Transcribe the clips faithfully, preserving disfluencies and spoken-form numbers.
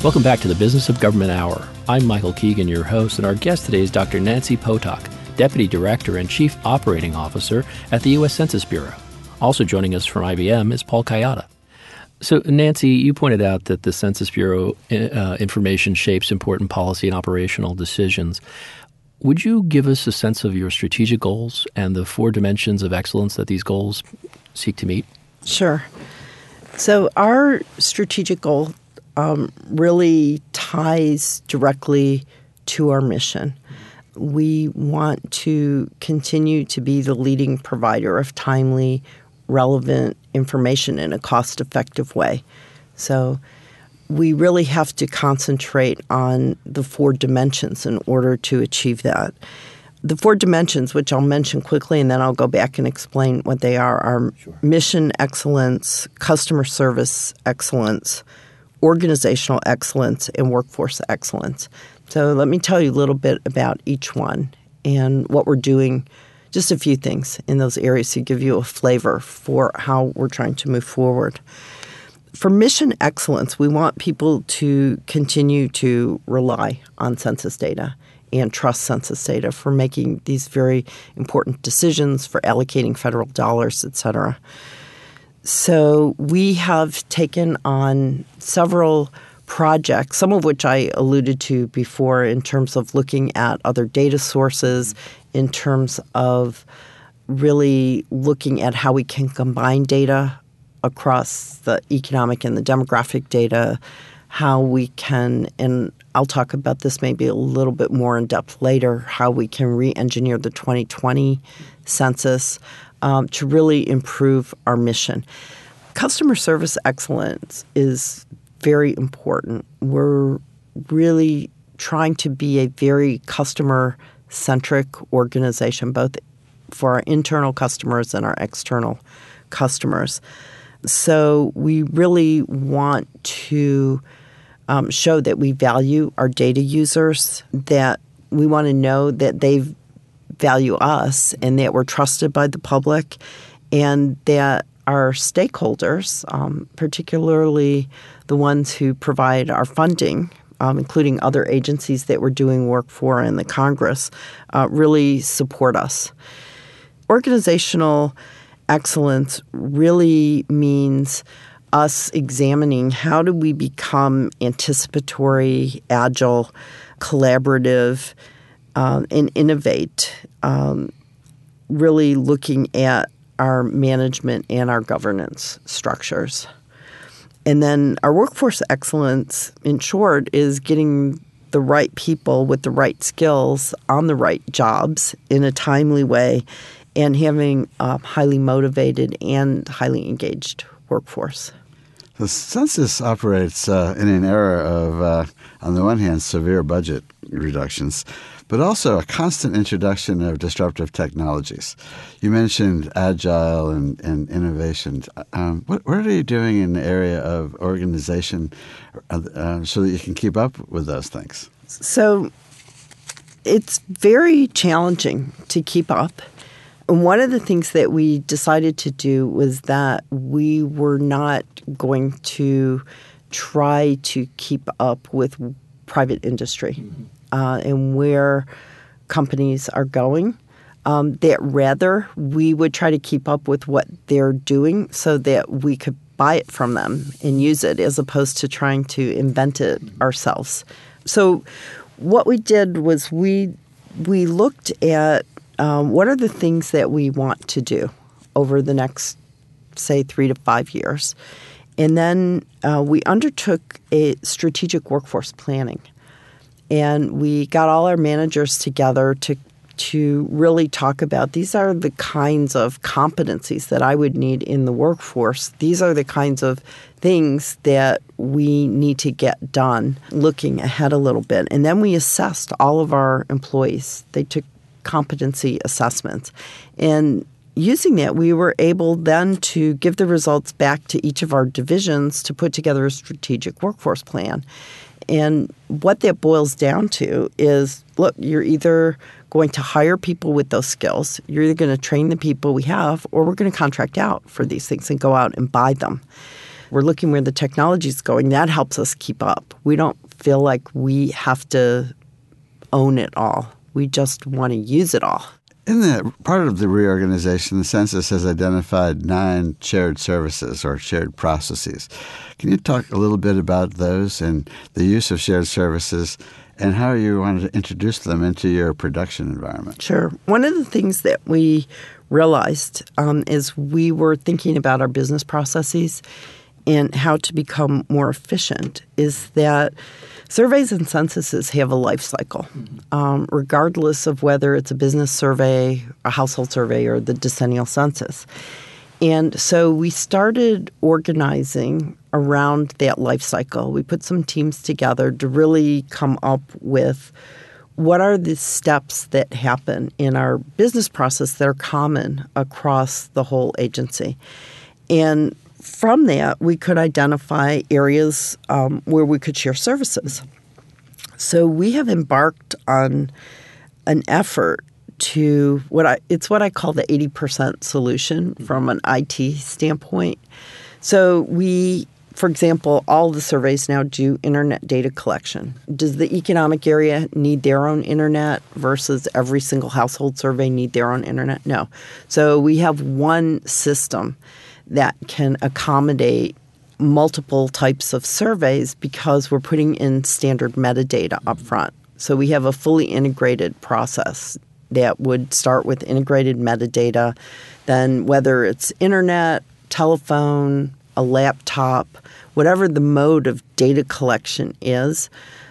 Welcome back to the Business of Government Hour. I'm Michael Keegan, your host, and our guest today is Doctor Nancy Potok, Deputy Director and Chief Operating Officer at the U S Census Bureau. Also joining us from I B M is Paul Kayada. So, Nancy, you pointed out that the Census Bureau uh, information shapes important policy and operational decisions. Would you give us a sense of your strategic goals and the four dimensions of excellence that these goals seek to meet? Sure. So our strategic goal um, really ties directly to our mission. We want to continue to be the leading provider of timely, relevant information in a cost-effective way. So we really have to concentrate on the four dimensions in order to achieve that. The four dimensions, which I'll mention quickly and then I'll go back and explain what they are, are sure. mission excellence, customer service excellence, organizational excellence, and workforce excellence. So let me tell you a little bit about each one and what we're doing, just a few things in those areas to give you a flavor for how we're trying to move forward. For mission excellence, we want people to continue to rely on census data and trust census data for making these very important decisions, for allocating federal dollars, et cetera. So we have taken on several projects, some of which I alluded to before in terms of looking at other data sources, in terms of really looking at how we can combine data across the economic and the demographic data, how we can, and I'll talk about this maybe a little bit more in depth later, how we can re-engineer the twenty twenty census um, to really improve our mission. Customer service excellence is very important. We're really trying to be a very customer-centric organization, both for our internal customers and our external customers. So we really want to um, show that we value our data users, that we want to know that they value us and that we're trusted by the public, and that our stakeholders, um, particularly the ones who provide our funding, um, including other agencies that we're doing work for in the Congress, uh, really support us. Organizational excellence really means us examining how do we become anticipatory, agile, collaborative, um, and innovate, um, really looking at our management and our governance structures. And then our workforce excellence, in short, is getting the right people with the right skills on the right jobs in a timely way and having a highly motivated and highly engaged workforce. The census operates uh, in an era of, uh, on the one hand, severe budget reductions, but also a constant introduction of disruptive technologies. You mentioned agile and, and innovation. Um, what, what are you doing in the area of organization uh, so that you can keep up with those things? So it's very challenging to keep up. And one of the things that we decided to do was that we were not going to try to keep up with private industry mm-hmm. uh, and where companies are going. Um, that rather we would try to keep up with what they're doing so that we could buy it from them and use it as opposed to trying to invent it ourselves. So what we did was we we looked at Um, what are the things that we want to do over the next, say, three to five years? And then uh, we undertook a strategic workforce planning. And we got all our managers together to to really talk about these are the kinds of competencies that I would need in the workforce. These are the kinds of things that we need to get done, looking ahead a little bit. And then we assessed all of our employees. They took competency assessments. And using that, we were able then to give the results back to each of our divisions to put together a strategic workforce plan. And what that boils down to is, look, you're either going to hire people with those skills, you're either going to train the people we have, or we're going to contract out for these things and go out and buy them. we're looking where the technology is going. That helps us keep up. We don't feel like we have to own it all. We just want to use it all. In the part of the reorganization, the census has identified nine shared services or shared processes. Can you talk a little bit about those and the use of shared services and how you wanted to introduce them into your production environment? Sure. One of the things that we realized um, is we were thinking about our business processes and how to become more efficient is that surveys and censuses have a life cycle, um, regardless of whether it's a business survey, a household survey, or the decennial census. And so we started organizing around that life cycle. We put some teams together to really come up with what are the steps that happen in our business process that are common across the whole agency. And from that, we could identify areas um, where we could share services. So we have embarked on an effort to what I it's what I call the eighty percent solution from an I T standpoint. So we, for example, all the surveys now do internet data collection. Does the economic area need their own internet versus every single household survey need their own internet? No. So we have one system that can accommodate multiple types of surveys because we're putting in standard metadata up front. So we have a fully integrated process that would start with integrated metadata. Then whether it's internet, telephone, a laptop, whatever the mode of data collection is,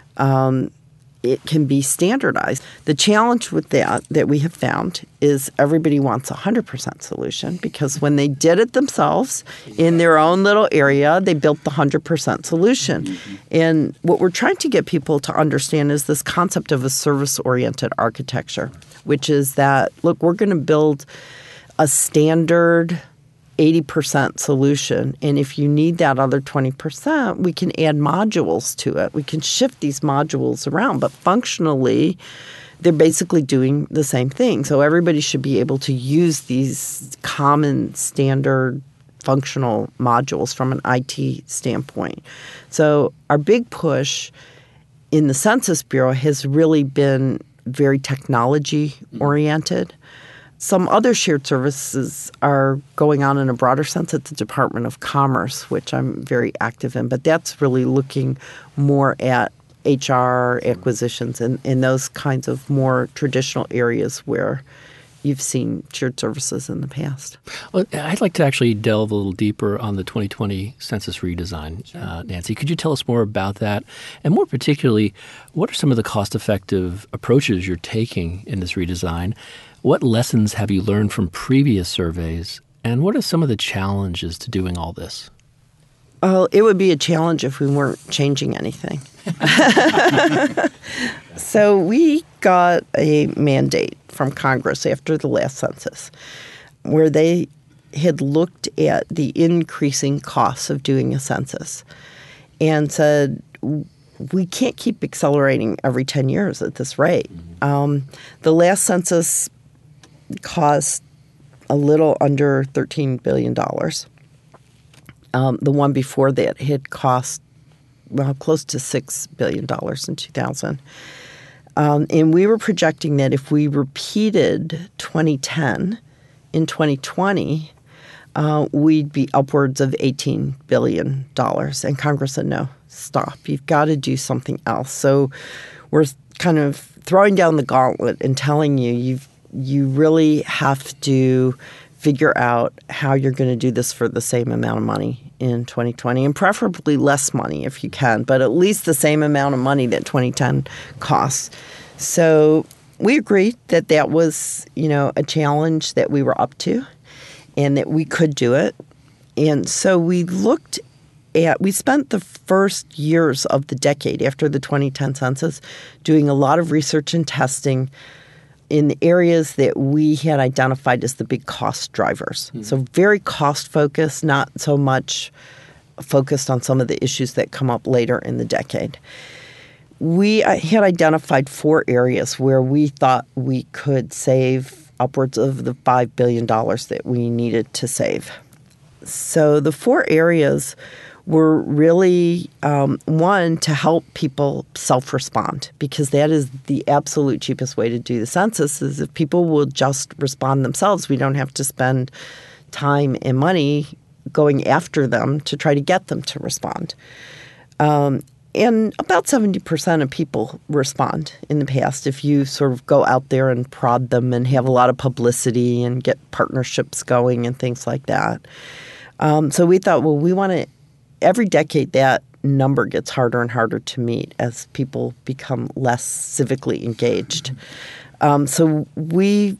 um, it can be standardized. The challenge with that that we have found is everybody wants a one hundred percent solution because when they did it themselves in their own little area, they built the one hundred percent solution. Mm-hmm. And what we're trying to get people to understand is this concept of a service-oriented architecture, which is that, look, we're going to build a standard eighty percent solution. And if you need that other twenty percent, we can add modules to it. We can shift these modules around. But functionally, they're basically doing the same thing. So everybody should be able to use these common standard functional modules from an I T standpoint. So our big push in the Census Bureau has really been very technology-oriented. Some other shared services are going on in a broader sense at the Department of Commerce, which I'm very active in, but that's really looking more at H R, acquisitions, and, and those kinds of more traditional areas where you've seen shared services in the past. Well, I'd like to actually delve a little deeper on the twenty twenty census redesign, sure. uh, Nancy. Could you tell us more about that? And more particularly, what are some of the cost-effective approaches you're taking in this redesign? What lessons have you learned from previous surveys, and what are some of the challenges to doing all this? Well, it would be a challenge if we weren't changing anything. So we got a mandate from Congress after the last census where they had looked at the increasing costs of doing a census and said, we can't keep accelerating every ten years at this rate. Um, the last census cost a little under thirteen billion dollars. Um, the one before that had cost, well, close to six billion dollars in two thousand. Um, and we were projecting that if we repeated twenty ten in twenty twenty, uh, we'd be upwards of eighteen billion dollars. And Congress said, no, stop. You've got to do something else. So we're kind of throwing down the gauntlet and telling you you've you really have to figure out how you're going to do this for the same amount of money in twenty twenty, and preferably less money if you can, but at least the same amount of money that twenty ten costs. So we agreed that that was, you know, a challenge that we were up to and that we could do it. And so we looked at, we spent the first years of the decade after the twenty ten census doing a lot of research and testing in the areas that we had identified as the big cost drivers. Mm-hmm. So very cost-focused, not so much focused on some of the issues that come up later in the decade. We had identified four areas where we thought we could save upwards of the five billion dollars that we needed to save. So the four areas were really, um, one, to help people self-respond, because that is the absolute cheapest way to do the census, is if people will just respond themselves. We don't have to spend time and money going after them to try to get them to respond. Um, and about seventy percent of people respond in the past if you sort of go out there and prod them and have a lot of publicity and get partnerships going and things like that. Um, so we thought, well, we want to, every decade that number gets harder and harder to meet as people become less civically engaged. Um, so we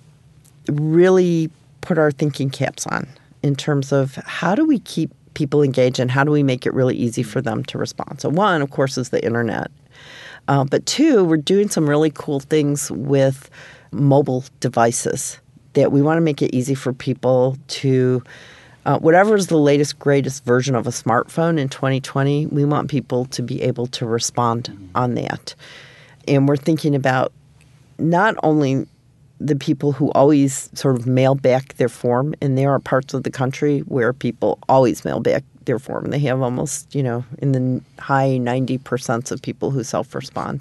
really put our thinking caps on in terms of how do we keep people engaged and how do we make it really easy for them to respond. So one, of course, is the internet. Uh, but two, we're doing some really cool things with mobile devices that we want to make it easy for people to, uh, whatever is the latest, greatest version of a smartphone in twenty twenty, we want people to be able to respond on that. And we're thinking about not only the people who always sort of mail back their form, and there are parts of the country where people always mail back their form. They have almost, you know, in the high ninety percent of people who self-respond.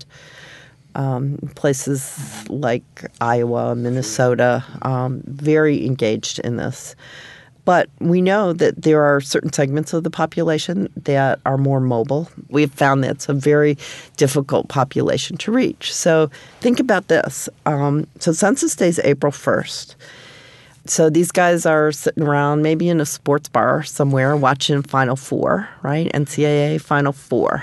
Um, places like Iowa, Minnesota, um, very engaged in this. But we know that there are certain segments of the population that are more mobile. We've found that's a very difficult population to reach. So think about this. Um, so Census Day is April first. So these guys are sitting around maybe in a sports bar somewhere watching Final Four, right? N C double A Final Four.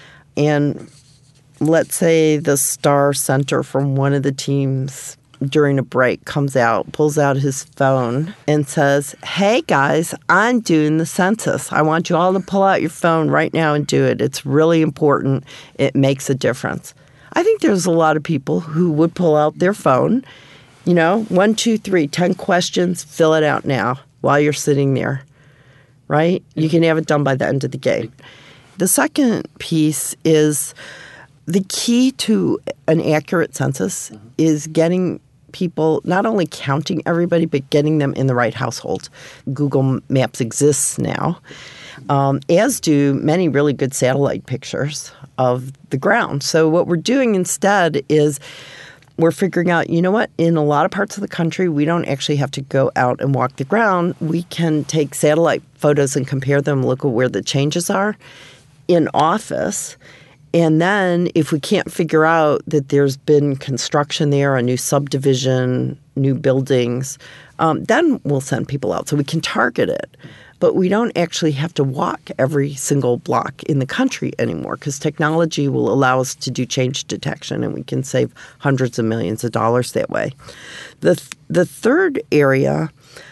And let's say the star center from one of the teams during a break comes out, pulls out his phone and says, hey guys, I'm doing the census. I want you all to pull out your phone right now and do it. It's really important. It makes a difference. I think there's a lot of people who would pull out their phone, you know, one, two, three, ten questions, fill it out now while you're sitting there, right? You can have it done by the end of the game. The second piece is the key to an accurate census is getting people, not only counting everybody, but getting them in the right household. Google Maps exists now, um, as do many really good satellite pictures of the ground. So what we're doing instead is we're figuring out, you know what, in a lot of parts of the country, we don't actually have to go out and walk the ground. We can take satellite photos and compare them, look at where the changes are in office. And then if we can't figure out that there's been construction there, a new subdivision, new buildings, um, then we'll send people out so we can target it. But we don't actually have to walk every single block in the country anymore because technology will allow us to do change detection and we can save hundreds of millions of dollars that way. The, th- the third area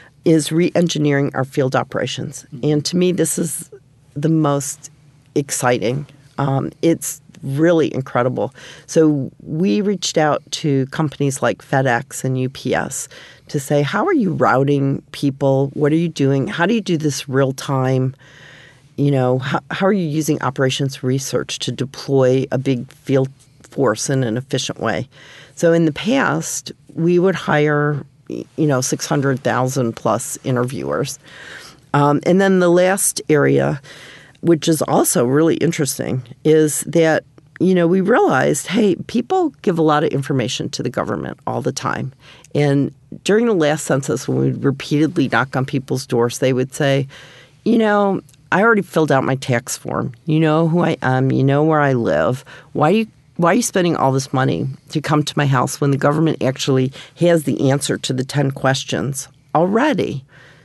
is re-engineering our field operations. And to me, this is the most exciting. Um, it's really incredible. So we reached out to companies like FedEx and U P S to say, how are you routing people? What are you doing? How do you do this real time? You know, how, how are you using operations research to deploy a big field force in an efficient way? So in the past, we would hire, you know, six hundred thousand plus interviewers. Um, and then the last area, which is also really interesting, is that, you know, we realized, hey, people give a lot of information to the government all the time. And during the last census, when we repeatedly knock on people's doors, they would say, you know, I already filled out my tax form. You know who I am. You know where I live. Why are you, why are you spending all this money to come to my house when the government actually has the answer to the ten questions already?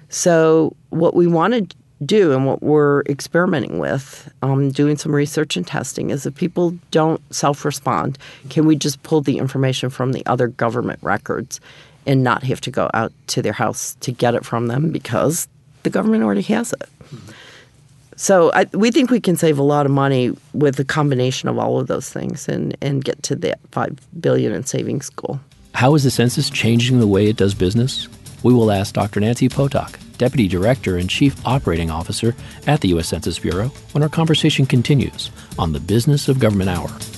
So what we wanted to do and what we're experimenting with, um, doing some research and testing, is if people don't self-respond, can we just pull the information from the other government records and not have to go out to their house to get it from them because the government already has it? Mm-hmm. So I, we think we can save a lot of money with a combination of all of those things and, and get to that five billion dollars in savings goal. How is the census changing the way it does business? We will ask Doctor Nancy Potok, Deputy Director and Chief Operating Officer at the U S Census Bureau, when our conversation continues on the Business of Government Hour.